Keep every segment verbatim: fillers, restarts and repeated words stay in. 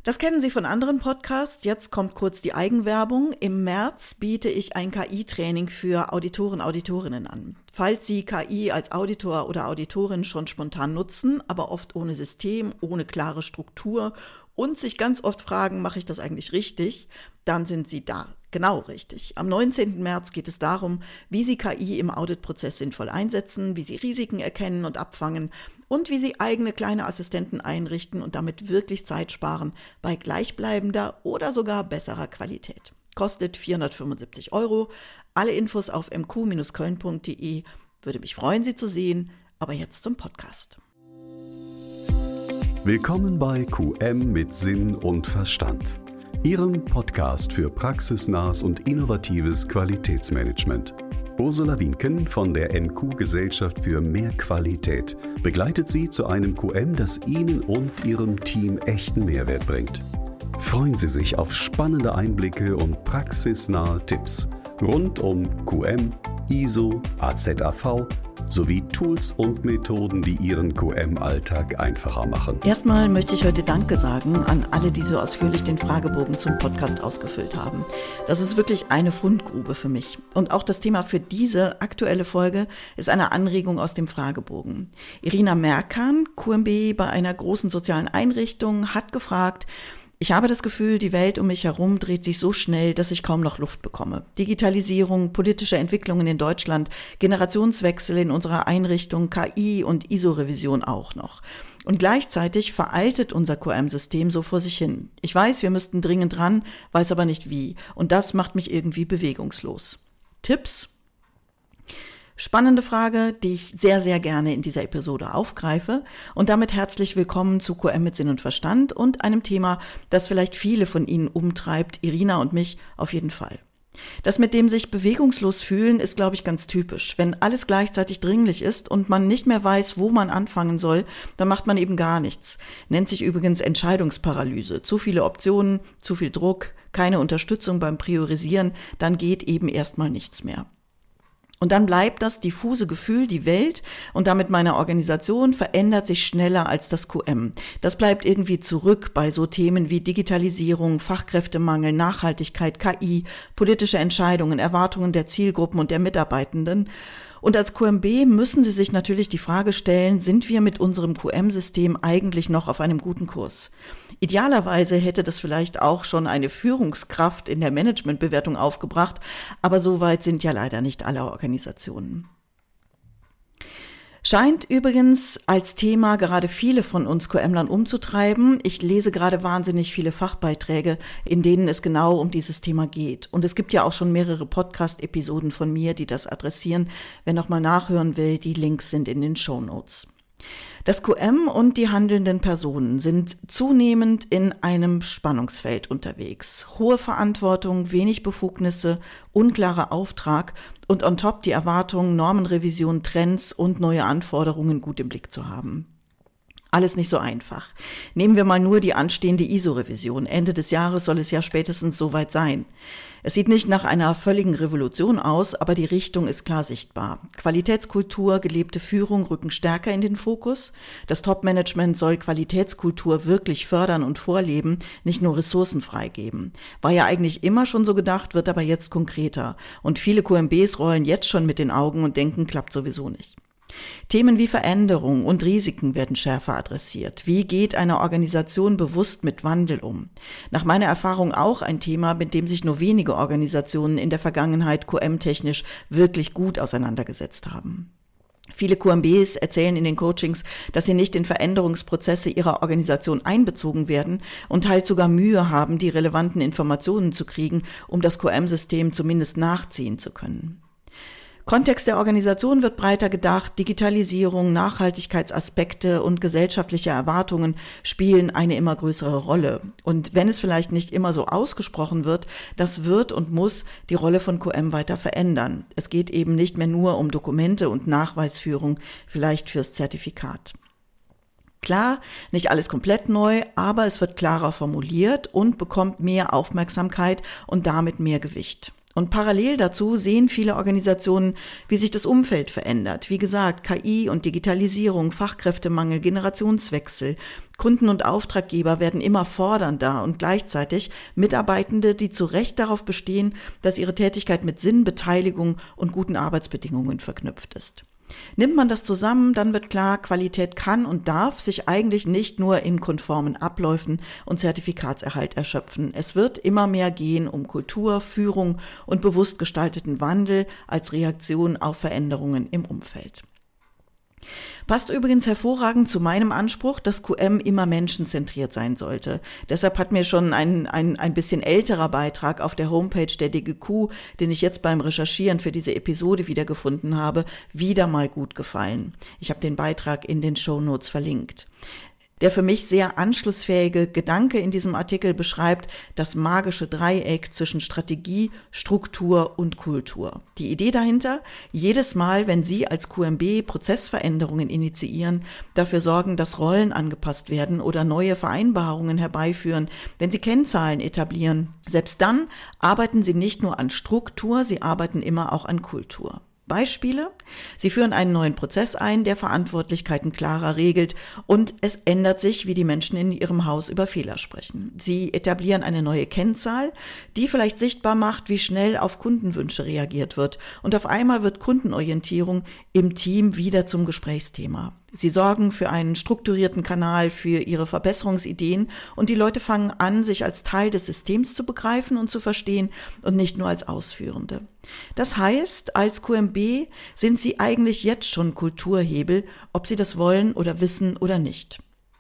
Das kennen Sie von anderen Podcasts. Jetzt kommt kurz die Eigenwerbung. Im März biete ich ein K I-Training für Auditoren, Auditorinnen an. Falls Sie K I als Auditor oder Auditorin schon spontan nutzen, aber oft ohne System, ohne klare Struktur und sich ganz oft fragen, mache ich das eigentlich richtig, dann sind Sie da genau richtig. Am neunzehnten März geht es darum, wie Sie K I im Auditprozess sinnvoll einsetzen, wie Sie Risiken erkennen und abfangen und wie Sie eigene kleine Assistenten einrichten und damit wirklich Zeit sparen bei gleichbleibender oder sogar besserer Qualität. Kostet vierhundertfünfundsiebzig Euro. Alle Infos auf m q Bindestrich köln punkt d e. Würde mich freuen, Sie zu sehen. Aber jetzt zum Podcast. Willkommen bei Q M mit Sinn und Verstand, Ihrem Podcast für praxisnahes und innovatives Qualitätsmanagement. Ursula Wienken von der N Q-Gesellschaft für mehr Qualität begleitet Sie zu einem Q M, das Ihnen und Ihrem Team echten Mehrwert bringt. Freuen Sie sich auf spannende Einblicke und praxisnahe Tipps rund um Q M, I S O, A Z A V sowie Tools und Methoden, die Ihren Q M-Alltag einfacher machen. Erstmal möchte ich heute Danke sagen an alle, die so ausführlich den Fragebogen zum Podcast ausgefüllt haben. Das ist wirklich eine Fundgrube für mich. Und auch das Thema für diese aktuelle Folge ist eine Anregung aus dem Fragebogen. Irina Merkan, Q M B bei einer großen sozialen Einrichtung, hat gefragt: Ich habe das Gefühl, die Welt um mich herum dreht sich so schnell, dass ich kaum noch Luft bekomme. Digitalisierung, politische Entwicklungen in Deutschland, Generationswechsel in unserer Einrichtung, K I und I S O-Revision auch noch. Und gleichzeitig veraltet unser Q M-System so vor sich hin. Ich weiß, wir müssten dringend ran, weiß aber nicht wie. Und das macht mich irgendwie bewegungslos. Tipps? Spannende Frage, die ich sehr, sehr gerne in dieser Episode aufgreife und damit herzlich willkommen zu Q M mit Sinn und Verstand und einem Thema, das vielleicht viele von Ihnen umtreibt, Irina und mich auf jeden Fall. Das mit dem sich bewegungslos fühlen ist, glaube ich, ganz typisch. Wenn alles gleichzeitig dringlich ist und man nicht mehr weiß, wo man anfangen soll, dann macht man eben gar nichts. Nennt sich übrigens Entscheidungsparalyse. Zu viele Optionen, zu viel Druck, keine Unterstützung beim Priorisieren, dann geht eben erstmal nichts mehr. Und dann bleibt das diffuse Gefühl, die Welt und damit meine Organisation verändert sich schneller als das Q M. Das bleibt irgendwie zurück bei so Themen wie Digitalisierung, Fachkräftemangel, Nachhaltigkeit, K I, politische Entscheidungen, Erwartungen der Zielgruppen und der Mitarbeitenden. Und als Q M B müssen Sie sich natürlich die Frage stellen, sind wir mit unserem Q M-System eigentlich noch auf einem guten Kurs? Idealerweise hätte das vielleicht auch schon eine Führungskraft in der Managementbewertung aufgebracht, aber so weit sind ja leider nicht alle Organisationen. Scheint übrigens als Thema gerade viele von uns QMlern umzutreiben. Ich lese gerade wahnsinnig viele Fachbeiträge, in denen es genau um dieses Thema geht. Und es gibt ja auch schon mehrere Podcast-Episoden von mir, die das adressieren. Wer nochmal nachhören will, die Links sind in den Shownotes. Das Q M und die handelnden Personen sind zunehmend in einem Spannungsfeld unterwegs. Hohe Verantwortung, wenig Befugnisse, unklarer Auftrag und on top die Erwartung, Normenrevision, Trends und neue Anforderungen gut im Blick zu haben. Alles nicht so einfach. Nehmen wir mal nur die anstehende I S O-Revision. Ende des Jahres soll es ja spätestens soweit sein. Es sieht nicht nach einer völligen Revolution aus, aber die Richtung ist klar sichtbar. Qualitätskultur, gelebte Führung rücken stärker in den Fokus. Das Top-Management soll Qualitätskultur wirklich fördern und vorleben, nicht nur Ressourcen freigeben. War ja eigentlich immer schon so gedacht, wird aber jetzt konkreter. Und viele Q M Bs rollen jetzt schon mit den Augen und denken, klappt sowieso nicht. Themen wie Veränderung und Risiken werden schärfer adressiert. Wie geht eine Organisation bewusst mit Wandel um? Nach meiner Erfahrung auch ein Thema, mit dem sich nur wenige Organisationen in der Vergangenheit Q M-technisch wirklich gut auseinandergesetzt haben. Viele Q M Bs erzählen in den Coachings, dass sie nicht in Veränderungsprozesse ihrer Organisation einbezogen werden und halt sogar Mühe haben, die relevanten Informationen zu kriegen, um das Q M-System zumindest nachziehen zu können. Kontext der Organisation wird breiter gedacht. Digitalisierung, Nachhaltigkeitsaspekte und gesellschaftliche Erwartungen spielen eine immer größere Rolle. Und wenn es vielleicht nicht immer so ausgesprochen wird, das wird und muss die Rolle von Q M weiter verändern. Es geht eben nicht mehr nur um Dokumente und Nachweisführung, vielleicht fürs Zertifikat. Klar, nicht alles komplett neu, aber es wird klarer formuliert und bekommt mehr Aufmerksamkeit und damit mehr Gewicht. Und parallel dazu sehen viele Organisationen, wie sich das Umfeld verändert. Wie gesagt, K I und Digitalisierung, Fachkräftemangel, Generationswechsel. Kunden und Auftraggeber werden immer fordernder und gleichzeitig Mitarbeitende, die zu Recht darauf bestehen, dass ihre Tätigkeit mit Sinn, Beteiligung und guten Arbeitsbedingungen verknüpft ist. Nimmt man das zusammen, dann wird klar, Qualität kann und darf sich eigentlich nicht nur in konformen Abläufen und Zertifikatserhalt erschöpfen. Es wird immer mehr gehen um Kultur, Führung und bewusst gestalteten Wandel als Reaktion auf Veränderungen im Umfeld. Passt übrigens hervorragend zu meinem Anspruch, dass Q M immer menschenzentriert sein sollte. Deshalb hat mir schon ein, ein, ein bisschen älterer Beitrag auf der Homepage der D G Q, den ich jetzt beim Recherchieren für diese Episode wiedergefunden habe, wieder mal gut gefallen. Ich habe den Beitrag in den Shownotes verlinkt. Der für mich sehr anschlussfähige Gedanke in diesem Artikel beschreibt das magische Dreieck zwischen Strategie, Struktur und Kultur. Die Idee dahinter: jedes Mal, wenn Sie als Q M B Prozessveränderungen initiieren, dafür sorgen, dass Rollen angepasst werden oder neue Vereinbarungen herbeiführen, wenn Sie Kennzahlen etablieren, selbst dann arbeiten Sie nicht nur an Struktur, Sie arbeiten immer auch an Kultur. Beispiele: Sie führen einen neuen Prozess ein, der Verantwortlichkeiten klarer regelt, und es ändert sich, wie die Menschen in Ihrem Haus über Fehler sprechen. Sie etablieren eine neue Kennzahl, die vielleicht sichtbar macht, wie schnell auf Kundenwünsche reagiert wird, und auf einmal wird Kundenorientierung im Team wieder zum Gesprächsthema. Sie sorgen für einen strukturierten Kanal für ihre Verbesserungsideen, und die Leute fangen an, sich als Teil des Systems zu begreifen und zu verstehen und nicht nur als Ausführende. Das heißt, als Q M B sind sie eigentlich jetzt schon Kulturhebel, ob sie das wollen oder wissen oder nicht.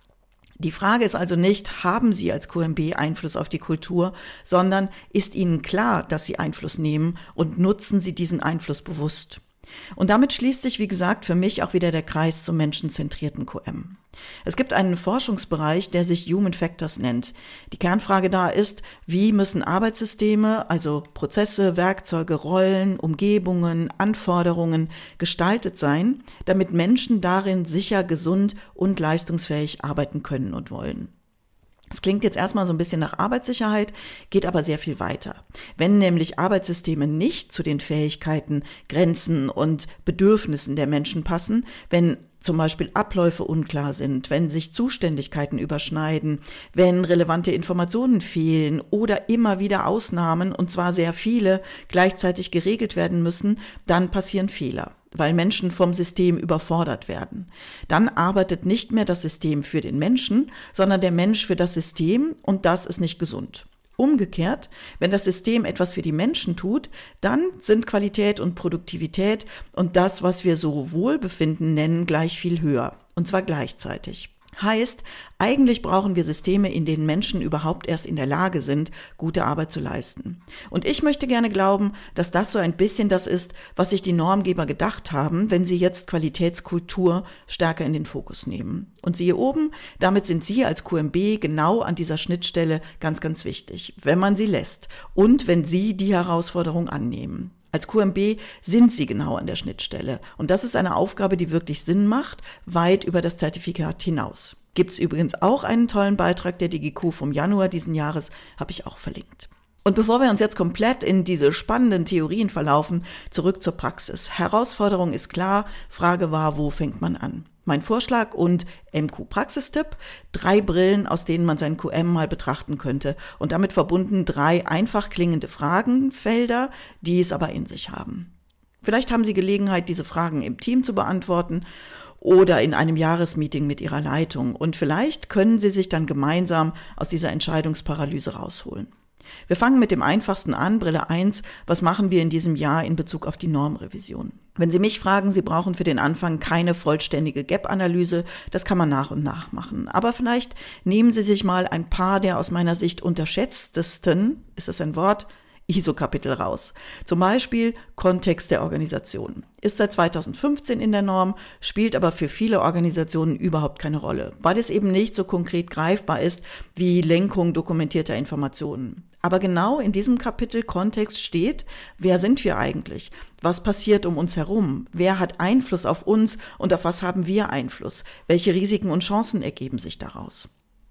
Die Frage ist also nicht, haben Sie als Q M B Einfluss auf die Kultur, sondern ist Ihnen klar, dass Sie Einfluss nehmen, und nutzen Sie diesen Einfluss bewusst? Und damit schließt sich, wie gesagt, für mich auch wieder der Kreis zum menschenzentrierten Q M. Es gibt einen Forschungsbereich, der sich Human Factors nennt. Die Kernfrage da ist, wie müssen Arbeitssysteme, also Prozesse, Werkzeuge, Rollen, Umgebungen, Anforderungen gestaltet sein, damit Menschen darin sicher, gesund und leistungsfähig arbeiten können und wollen. Das klingt jetzt erstmal so ein bisschen nach Arbeitssicherheit, geht aber sehr viel weiter. Wenn nämlich Arbeitssysteme nicht zu den Fähigkeiten, Grenzen und Bedürfnissen der Menschen passen, wenn zum Beispiel Abläufe unklar sind, wenn sich Zuständigkeiten überschneiden, wenn relevante Informationen fehlen oder immer wieder Ausnahmen, und zwar sehr viele, gleichzeitig geregelt werden müssen, dann passieren Fehler, weil Menschen vom System überfordert werden. Dann arbeitet nicht mehr das System für den Menschen, sondern der Mensch für das System, und das ist nicht gesund. Umgekehrt, wenn das System etwas für die Menschen tut, dann sind Qualität und Produktivität und das, was wir so Wohlbefinden nennen, gleich viel höher. Und zwar gleichzeitig. Heißt, eigentlich brauchen wir Systeme, in denen Menschen überhaupt erst in der Lage sind, gute Arbeit zu leisten. Und ich möchte gerne glauben, dass das so ein bisschen das ist, was sich die Normgeber gedacht haben, wenn sie jetzt Qualitätskultur stärker in den Fokus nehmen. Und siehe oben, damit sind Sie als Q M B genau an dieser Schnittstelle ganz, ganz wichtig, wenn man sie lässt und wenn Sie die Herausforderung annehmen. Als Q M B sind Sie genau an der Schnittstelle. Und das ist eine Aufgabe, die wirklich Sinn macht, weit über das Zertifikat hinaus. Gibt's übrigens auch einen tollen Beitrag der D G Q vom Januar diesen Jahres, habe ich auch verlinkt. Und bevor wir uns jetzt komplett in diese spannenden Theorien verlaufen, zurück zur Praxis. Herausforderung ist klar, Frage war, wo fängt man an? Mein Vorschlag und M Q-Praxistipp: drei Brillen, aus denen man sein Q M mal betrachten könnte, und damit verbunden drei einfach klingende Fragenfelder, die es aber in sich haben. Vielleicht haben Sie Gelegenheit, diese Fragen im Team zu beantworten oder in einem Jahresmeeting mit Ihrer Leitung, und vielleicht können Sie sich dann gemeinsam aus dieser Entscheidungsparalyse rausholen. Wir fangen mit dem einfachsten an, Brille eins, was machen wir in diesem Jahr in Bezug auf die Normrevision? Wenn Sie mich fragen, Sie brauchen für den Anfang keine vollständige Gap-Analyse, das kann man nach und nach machen. Aber vielleicht nehmen Sie sich mal ein paar der aus meiner Sicht unterschätztesten, ist das ein Wort, I S O-Kapitel raus. Zum Beispiel Kontext der Organisation. Ist seit zweitausendfünfzehn in der Norm, spielt aber für viele Organisationen überhaupt keine Rolle, weil es eben nicht so konkret greifbar ist wie Lenkung dokumentierter Informationen. Aber genau in diesem Kapitel Kontext steht, wer sind wir eigentlich? Was passiert um uns herum? Wer hat Einfluss auf uns und auf was haben wir Einfluss? Welche Risiken und Chancen ergeben sich daraus?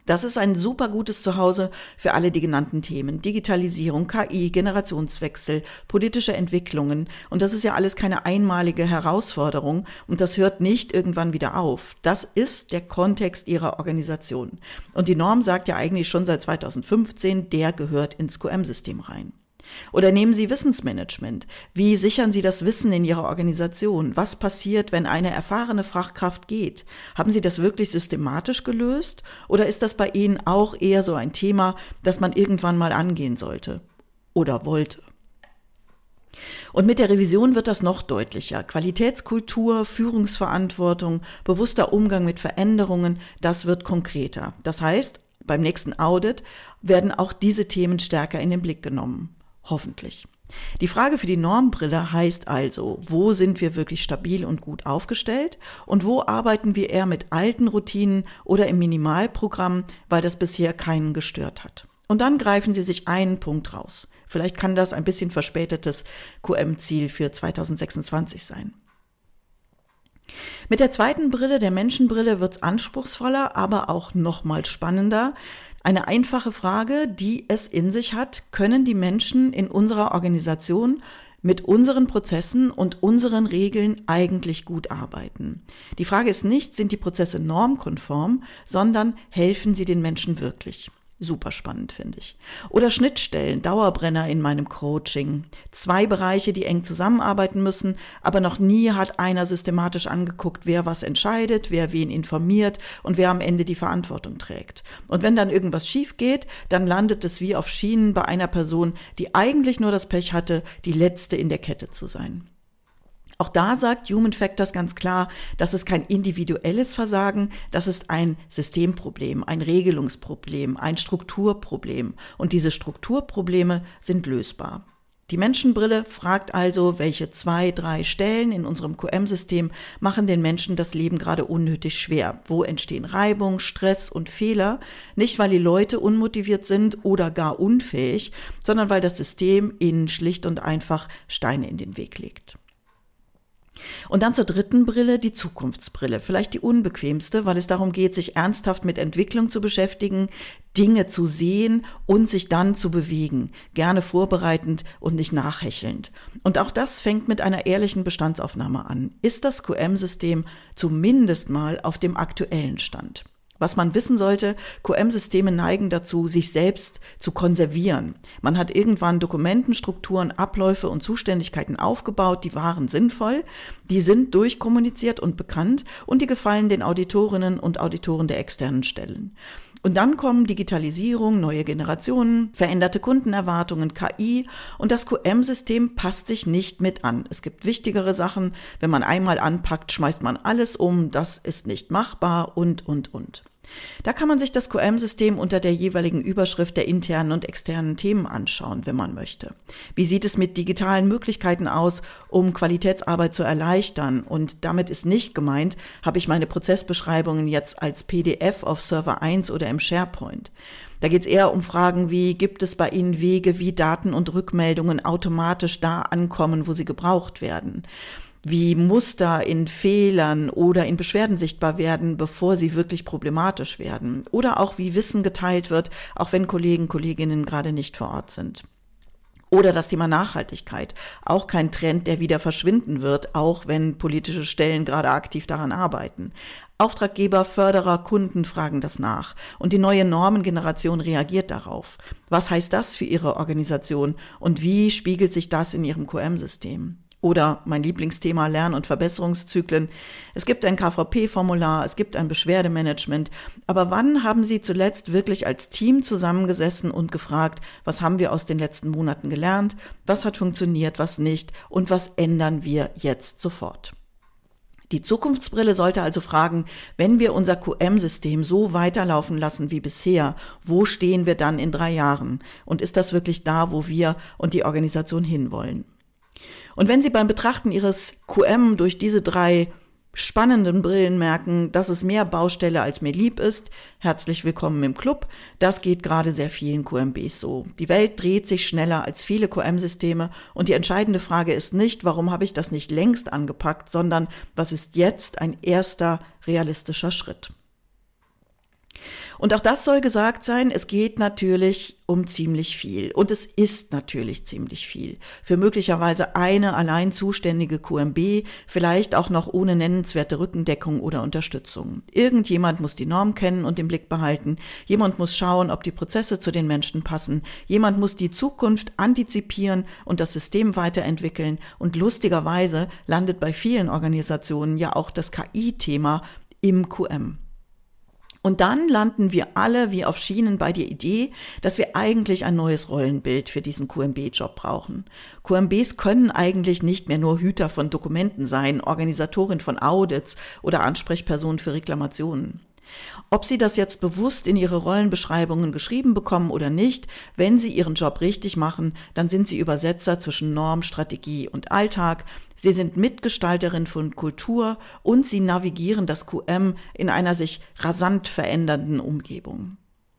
Das ist ein super gutes Zuhause für alle die genannten Themen. Digitalisierung, K I, Generationswechsel, politische Entwicklungen. Und das ist ja alles keine einmalige Herausforderung und das hört nicht irgendwann wieder auf. Das ist der Kontext Ihrer Organisation. Und die Norm sagt ja eigentlich schon seit zweitausendfünfzehn, der gehört ins Q M-System rein. Oder nehmen Sie Wissensmanagement. Wie sichern Sie das Wissen in Ihrer Organisation? Was passiert, wenn eine erfahrene Fachkraft geht? Haben Sie das wirklich systematisch gelöst? Oder ist das bei Ihnen auch eher so ein Thema, das man irgendwann mal angehen sollte oder wollte? Und mit der Revision wird das noch deutlicher. Qualitätskultur, Führungsverantwortung, bewusster Umgang mit Veränderungen, das wird konkreter. Das heißt, beim nächsten Audit werden auch diese Themen stärker in den Blick genommen. Hoffentlich. Die Frage für die Normbrille heißt also, wo sind wir wirklich stabil und gut aufgestellt und wo arbeiten wir eher mit alten Routinen oder im Minimalprogramm, weil das bisher keinen gestört hat. Und dann greifen Sie sich einen Punkt raus. Vielleicht kann das ein bisschen verspätetes Q M-Ziel für zweitausendsechsundzwanzig sein. Mit der zweiten Brille, der Menschenbrille, wird's anspruchsvoller, aber auch nochmal spannender. Eine einfache Frage, die es in sich hat: Können die Menschen in unserer Organisation mit unseren Prozessen und unseren Regeln eigentlich gut arbeiten? Die Frage ist nicht, sind die Prozesse normkonform, sondern helfen sie den Menschen wirklich? Super spannend, finde ich. Oder Schnittstellen, Dauerbrenner in meinem Coaching. Zwei Bereiche, die eng zusammenarbeiten müssen, aber noch nie hat einer systematisch angeguckt, wer was entscheidet, wer wen informiert und wer am Ende die Verantwortung trägt. Und wenn dann irgendwas schief geht, dann landet es wie auf Schienen bei einer Person, die eigentlich nur das Pech hatte, die letzte in der Kette zu sein. Auch da sagt Human Factors ganz klar, das ist kein individuelles Versagen, das ist ein Systemproblem, ein Regelungsproblem, ein Strukturproblem. Und diese Strukturprobleme sind lösbar. Die Menschenbrille fragt also, welche zwei, drei Stellen in unserem Q M-System machen den Menschen das Leben gerade unnötig schwer? Wo entstehen Reibung, Stress und Fehler? Nicht, weil die Leute unmotiviert sind oder gar unfähig, sondern weil das System ihnen schlicht und einfach Steine in den Weg legt. Und dann zur dritten Brille, die Zukunftsbrille. Vielleicht die unbequemste, weil es darum geht, sich ernsthaft mit Entwicklung zu beschäftigen, Dinge zu sehen und sich dann zu bewegen. Gerne vorbereitend und nicht nachhechelnd. Und auch das fängt mit einer ehrlichen Bestandsaufnahme an. Ist das Q M-System zumindest mal auf dem aktuellen Stand? Was man wissen sollte, Q M-Systeme neigen dazu, sich selbst zu konservieren. Man hat irgendwann Dokumentenstrukturen, Abläufe und Zuständigkeiten aufgebaut, die waren sinnvoll, die sind durchkommuniziert und bekannt und die gefallen den Auditorinnen und Auditoren der externen Stellen. Und dann kommen Digitalisierung, neue Generationen, veränderte Kundenerwartungen, K I und das Q M-System passt sich nicht mit an. Es gibt wichtigere Sachen, wenn man einmal anpackt, schmeißt man alles um, das ist nicht machbar und, und, und. Da kann man sich das Q M-System unter der jeweiligen Überschrift der internen und externen Themen anschauen, wenn man möchte. Wie sieht es mit digitalen Möglichkeiten aus, um Qualitätsarbeit zu erleichtern? Und damit ist nicht gemeint, habe ich meine Prozessbeschreibungen jetzt als P D F auf Server eins oder im SharePoint. Da geht es eher um Fragen wie, gibt es bei Ihnen Wege, wie Daten und Rückmeldungen automatisch da ankommen, wo sie gebraucht werden? Wie Muster in Fehlern oder in Beschwerden sichtbar werden, bevor sie wirklich problematisch werden. Oder auch wie Wissen geteilt wird, auch wenn Kollegen, Kolleginnen gerade nicht vor Ort sind. Oder das Thema Nachhaltigkeit. Auch kein Trend, der wieder verschwinden wird, auch wenn politische Stellen gerade aktiv daran arbeiten. Auftraggeber, Förderer, Kunden fragen das nach. Und die neue Normengeneration reagiert darauf. Was heißt das für Ihre Organisation und wie spiegelt sich das in Ihrem Q M-System? Oder mein Lieblingsthema Lern- und Verbesserungszyklen. Es gibt ein K V P-Formular, es gibt ein Beschwerdemanagement. Aber wann haben Sie zuletzt wirklich als Team zusammengesessen und gefragt, was haben wir aus den letzten Monaten gelernt, was hat funktioniert, was nicht und was ändern wir jetzt sofort? Die Zukunftsbrille sollte also fragen, wenn wir unser Q M-System so weiterlaufen lassen wie bisher, wo stehen wir dann in drei Jahren? Und ist das wirklich da, wo wir und die Organisation hinwollen? Und wenn Sie beim Betrachten Ihres Q M durch diese drei spannenden Brillen merken, dass es mehr Baustelle als mir lieb ist, herzlich willkommen im Club. Das geht gerade sehr vielen Q M Bs so. Die Welt dreht sich schneller als viele Q M-Systeme und die entscheidende Frage ist nicht, warum habe ich das nicht längst angepackt, sondern was ist jetzt ein erster realistischer Schritt? Und auch das soll gesagt sein, es geht natürlich um ziemlich viel. Und es ist natürlich ziemlich viel. Für möglicherweise eine allein zuständige Q M B, vielleicht auch noch ohne nennenswerte Rückendeckung oder Unterstützung. Irgendjemand muss die Norm kennen und im Blick behalten. Jemand muss schauen, ob die Prozesse zu den Menschen passen. Jemand muss die Zukunft antizipieren und das System weiterentwickeln. Und lustigerweise landet bei vielen Organisationen ja auch das K I-Thema im Q M. Und dann landen wir alle wie auf Schienen bei der Idee, dass wir eigentlich ein neues Rollenbild für diesen Q M B-Job brauchen. Q M Bs können eigentlich nicht mehr nur Hüter von Dokumenten sein, Organisatorin von Audits oder Ansprechperson für Reklamationen. Ob Sie das jetzt bewusst in Ihre Rollenbeschreibungen geschrieben bekommen oder nicht, wenn Sie Ihren Job richtig machen, dann sind Sie Übersetzer zwischen Norm, Strategie und Alltag. Sie sind Mitgestalterin von Kultur und Sie navigieren das Q M in einer sich rasant verändernden Umgebung.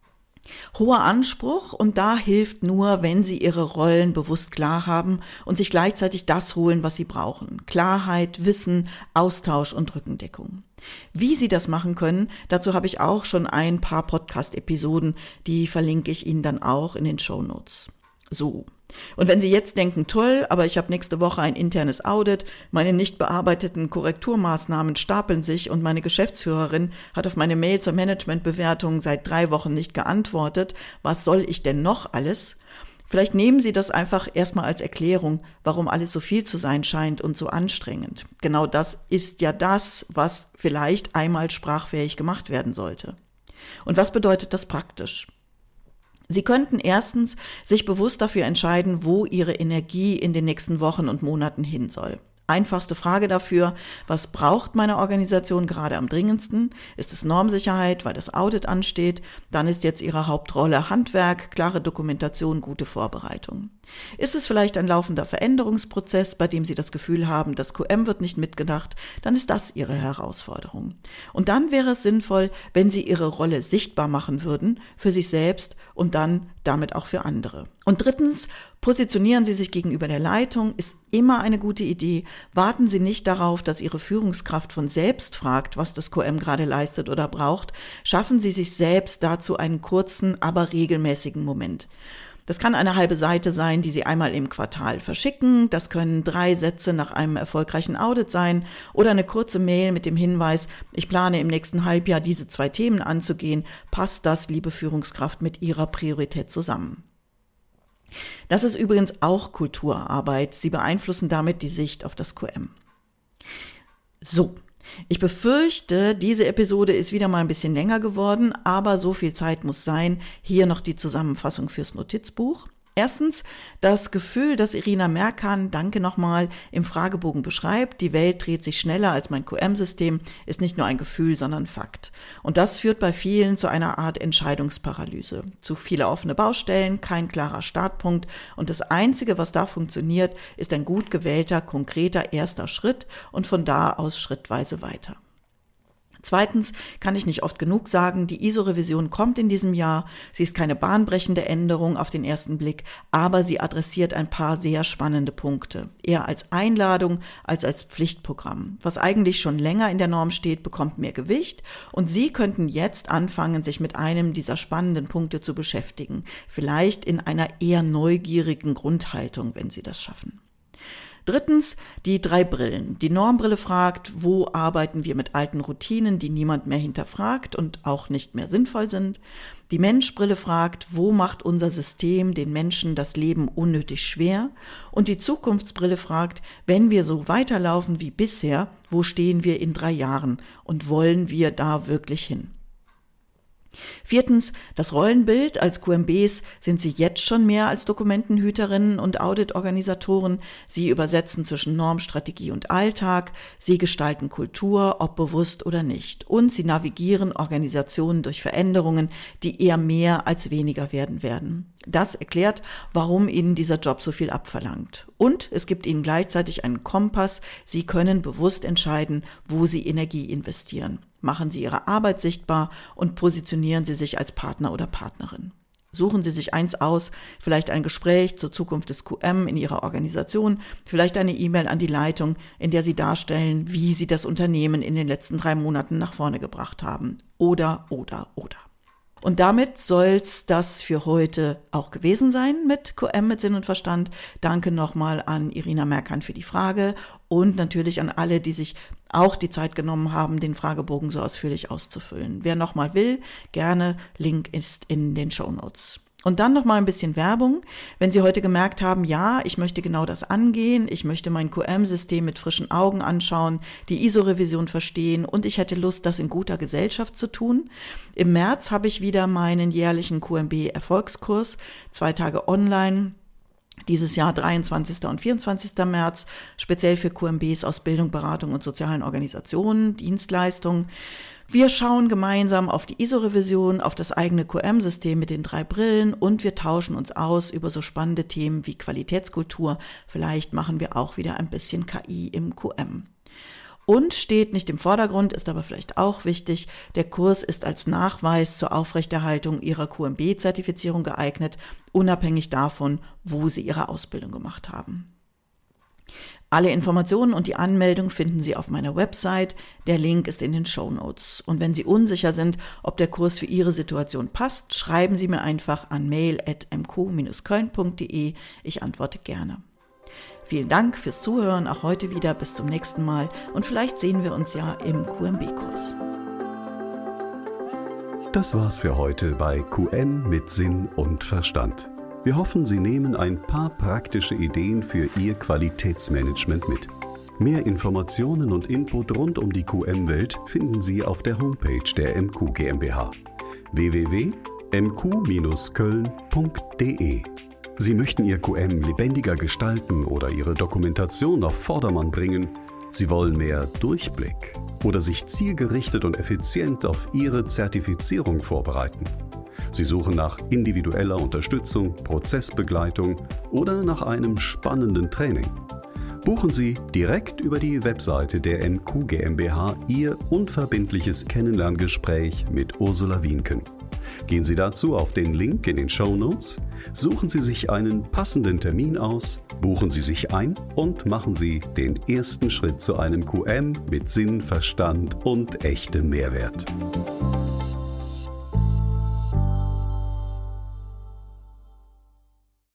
Hoher Anspruch, und da hilft nur, wenn Sie Ihre Rollen bewusst klar haben und sich gleichzeitig das holen, was Sie brauchen. Klarheit, Wissen, Austausch und Rückendeckung. Wie Sie das machen können, dazu habe ich auch schon ein paar Podcast-Episoden, die verlinke ich Ihnen dann auch in den Shownotes. So. Und wenn Sie jetzt denken, toll, aber ich habe nächste Woche ein internes Audit, meine nicht bearbeiteten Korrekturmaßnahmen stapeln sich und meine Geschäftsführerin hat auf meine Mail zur Managementbewertung seit drei Wochen nicht geantwortet, was soll ich denn noch alles? Vielleicht nehmen Sie das einfach erstmal als Erklärung, warum alles so viel zu sein scheint und so anstrengend. Genau das ist ja das, was vielleicht einmal sprachfähig gemacht werden sollte. Und was bedeutet das praktisch? Sie könnten erstens sich bewusst dafür entscheiden, wo Ihre Energie in den nächsten Wochen und Monaten hin soll. Einfachste Frage dafür: Was braucht meine Organisation gerade am dringendsten? Ist es Normsicherheit, weil das Audit ansteht? Dann ist jetzt Ihre Hauptrolle Handwerk, klare Dokumentation, gute Vorbereitung. Ist es vielleicht ein laufender Veränderungsprozess, bei dem Sie das Gefühl haben, das Q M wird nicht mitgedacht? Dann ist das Ihre Herausforderung. Und dann wäre es sinnvoll, wenn Sie Ihre Rolle sichtbar machen würden, für sich selbst und dann damit auch für andere. Und drittens, positionieren Sie sich gegenüber der Leitung, ist immer eine gute Idee. Warten Sie nicht darauf, dass Ihre Führungskraft von selbst fragt, was das Q M gerade leistet oder braucht. Schaffen Sie sich selbst dazu einen kurzen, aber regelmäßigen Moment. Das kann eine halbe Seite sein, die Sie einmal im Quartal verschicken. Das können drei Sätze nach einem erfolgreichen Audit sein oder eine kurze Mail mit dem Hinweis: Ich plane im nächsten Halbjahr diese zwei Themen anzugehen. Passt das, liebe Führungskraft, mit Ihrer Priorität zusammen? Das ist übrigens auch Kulturarbeit. Sie beeinflussen damit die Sicht auf das Q M. So. Ich befürchte, diese Episode ist wieder mal ein bisschen länger geworden, aber so viel Zeit muss sein. Hier noch die Zusammenfassung fürs Notizbuch. Erstens, das Gefühl, das Irina Merkan, danke nochmal, im Fragebogen beschreibt: Die Welt dreht sich schneller als mein Q M-System, ist nicht nur ein Gefühl, sondern Fakt. Und das führt bei vielen zu einer Art Entscheidungsparalyse. Zu viele offene Baustellen, kein klarer Startpunkt, und das Einzige, was da funktioniert, ist ein gut gewählter, konkreter erster Schritt und von da aus schrittweise weiter. Zweitens kann ich nicht oft genug sagen, die I S O-Revision kommt in diesem Jahr. Sie ist keine bahnbrechende Änderung auf den ersten Blick, aber sie adressiert ein paar sehr spannende Punkte. Eher als Einladung als als Pflichtprogramm. Was eigentlich schon länger in der Norm steht, bekommt mehr Gewicht und Sie könnten jetzt anfangen, sich mit einem dieser spannenden Punkte zu beschäftigen. Vielleicht in einer eher neugierigen Grundhaltung, wenn Sie das schaffen. Drittens, die drei Brillen. Die Normbrille fragt, wo arbeiten wir mit alten Routinen, die niemand mehr hinterfragt und auch nicht mehr sinnvoll sind. Die Menschbrille fragt, wo macht unser System den Menschen das Leben unnötig schwer? Und die Zukunftsbrille fragt, wenn wir so weiterlaufen wie bisher, wo stehen wir in drei Jahren und wollen wir da wirklich hin? Viertens, das Rollenbild. Als Q M Bs sind Sie jetzt schon mehr als Dokumentenhüterinnen und Auditorganisatoren. Sie übersetzen zwischen Norm, Strategie und Alltag. Sie gestalten Kultur, ob bewusst oder nicht. Und Sie navigieren Organisationen durch Veränderungen, die eher mehr als weniger werden werden. Das erklärt, warum Ihnen dieser Job so viel abverlangt. Und es gibt Ihnen gleichzeitig einen Kompass. Sie können bewusst entscheiden, wo Sie Energie investieren. Machen Sie Ihre Arbeit sichtbar und positionieren Sie sich als Partner oder Partnerin. Suchen Sie sich eins aus, vielleicht ein Gespräch zur Zukunft des Q M in Ihrer Organisation, vielleicht eine E-Mail an die Leitung, in der Sie darstellen, wie Sie das Unternehmen in den letzten drei Monaten nach vorne gebracht haben. Oder, oder, oder. Und damit soll's das für heute auch gewesen sein mit Q M mit Sinn und Verstand. Danke nochmal an Irina Merkant für die Frage und natürlich an alle, die sich auch die Zeit genommen haben, den Fragebogen so ausführlich auszufüllen. Wer nochmal will, gerne, Link ist in den Shownotes. Und dann noch mal ein bisschen Werbung. Wenn Sie heute gemerkt haben, ja, ich möchte genau das angehen, ich möchte mein Q M-System mit frischen Augen anschauen, die I S O-Revision verstehen und ich hätte Lust, das in guter Gesellschaft zu tun. Im März habe ich wieder meinen jährlichen Q M B-Erfolgskurs, zwei Tage online. Dieses Jahr dreiundzwanzigsten und vierundzwanzigsten März, speziell für Q M Bs aus Bildung, Beratung und sozialen Organisationen, Dienstleistungen. Wir schauen gemeinsam auf die I S O-Revision, auf das eigene Q M-System mit den drei Brillen und wir tauschen uns aus über so spannende Themen wie Qualitätskultur. Vielleicht machen wir auch wieder ein bisschen K I im Q M. Und steht nicht im Vordergrund, ist aber vielleicht auch wichtig, der Kurs ist als Nachweis zur Aufrechterhaltung Ihrer Q M B-Zertifizierung geeignet, unabhängig davon, wo Sie Ihre Ausbildung gemacht haben. Alle Informationen und die Anmeldung finden Sie auf meiner Website. Der Link ist in den Shownotes. Und wenn Sie unsicher sind, ob der Kurs für Ihre Situation passt, schreiben Sie mir einfach an mail at m q dash köln punkt d e. Ich antworte gerne. Vielen Dank fürs Zuhören, auch heute wieder. Bis zum nächsten Mal. Und vielleicht sehen wir uns ja im Q M B-Kurs. Das war's für heute bei Q M mit Sinn und Verstand. Wir hoffen, Sie nehmen ein paar praktische Ideen für Ihr Qualitätsmanagement mit. Mehr Informationen und Input rund um die Q M-Welt finden Sie auf der Homepage der M Q GmbH w w w punkt m q dash köln punkt d e. Sie möchten Ihr Q M lebendiger gestalten oder Ihre Dokumentation auf Vordermann bringen? Sie wollen mehr Durchblick oder sich zielgerichtet und effizient auf Ihre Zertifizierung vorbereiten? Sie suchen nach individueller Unterstützung, Prozessbegleitung oder nach einem spannenden Training. Buchen Sie direkt über die Webseite der M Q GmbH Ihr unverbindliches Kennenlerngespräch mit Ursula Wienken. Gehen Sie dazu auf den Link in den Shownotes, suchen Sie sich einen passenden Termin aus, buchen Sie sich ein und machen Sie den ersten Schritt zu einem Q M mit Sinn, Verstand und echtem Mehrwert.